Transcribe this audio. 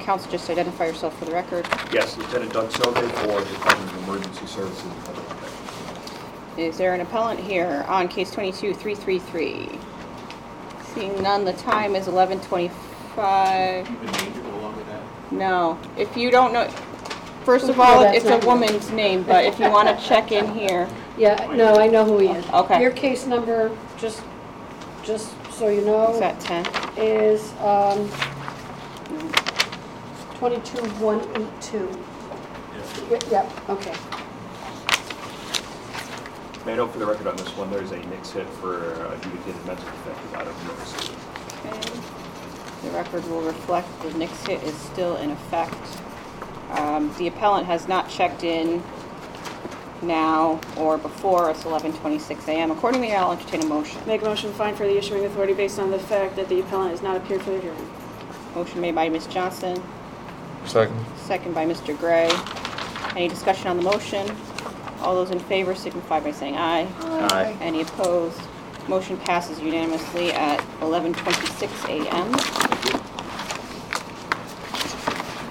counsel just identify yourself for the record? Yes, Lieutenant Doug Silvey for Department of Emergency Services and Public Protection. Is there an appellant here on case 22-333? Seeing none, the time is 11:25. You would need to go along with that? No, if you don't know, first of all, it's a woman's name, but if you want to check in here. Yeah, no, I know who he is. Okay. Your case number, just so you know, Is that 10? is 22182. Yep, okay. May I know for the record on this one, there's a NICS hit for adjudicated mental defective out of New York City. Okay. The record will reflect the NICS hit is still in effect. The appellant has not checked in now or before. It's 11:26 a.m. Accordingly, I'll entertain a motion. Make a motion to find for the issuing authority based on the fact that the appellant has not appeared for the hearing. Motion made by Ms. Johnson, Second. second by Mr. Gray. Any discussion on the motion? All those in favor signify by saying aye. Aye. Any opposed? Motion passes unanimously at 11:26 a.m.